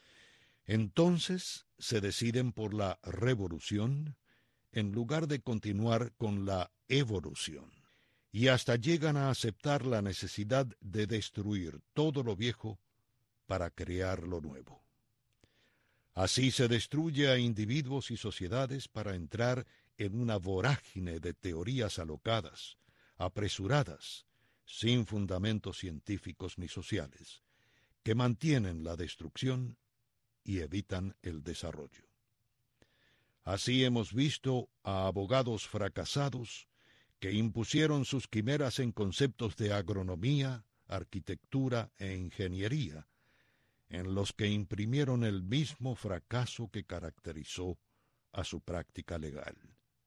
Entonces se deciden por la revolución en lugar de continuar con la evolución, y hasta llegan a aceptar la necesidad de destruir todo lo viejo para crear lo nuevo. Así se destruye a individuos y sociedades para entrar en una vorágine de teorías alocadas, apresuradas, sin fundamentos científicos ni sociales, que mantienen la destrucción y evitan el desarrollo. Así hemos visto a abogados fracasados que impusieron sus quimeras en conceptos de agronomía, arquitectura e ingeniería, en los que imprimieron el mismo fracaso que caracterizó a su práctica legal.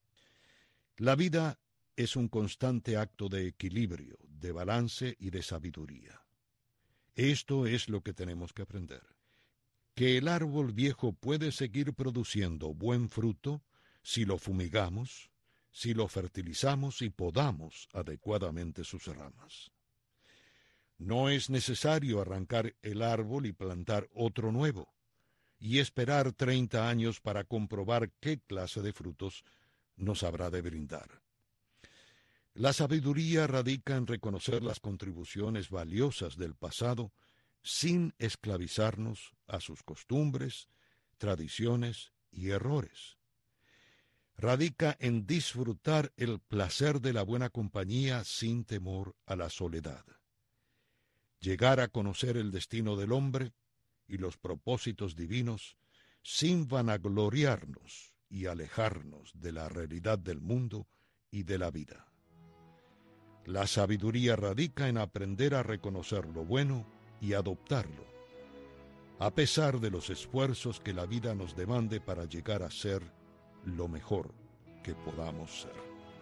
La vida es un constante acto de equilibrio, de balance y de sabiduría. Esto es lo que tenemos que aprender. Que el árbol viejo puede seguir produciendo buen fruto si lo fumigamos, si lo fertilizamos y podamos adecuadamente sus ramas. No es necesario arrancar el árbol y plantar otro nuevo, y esperar 30 años para comprobar qué clase de frutos nos habrá de brindar. La sabiduría radica en reconocer las contribuciones valiosas del pasado sin esclavizarnos a sus costumbres, tradiciones y errores. Radica en disfrutar el placer de la buena compañía sin temor a la soledad. Llegar a conocer el destino del hombre y los propósitos divinos sin vanagloriarnos y alejarnos de la realidad del mundo y de la vida. La sabiduría radica en aprender a reconocer lo bueno y adoptarlo, a pesar de los esfuerzos que la vida nos demande para llegar a ser lo mejor que podamos ser.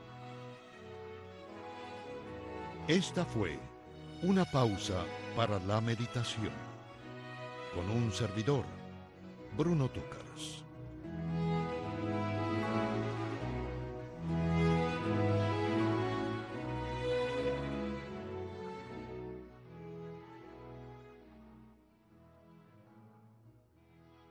Esta fue una pausa para la meditación, con un servidor, Bruno Túcaras.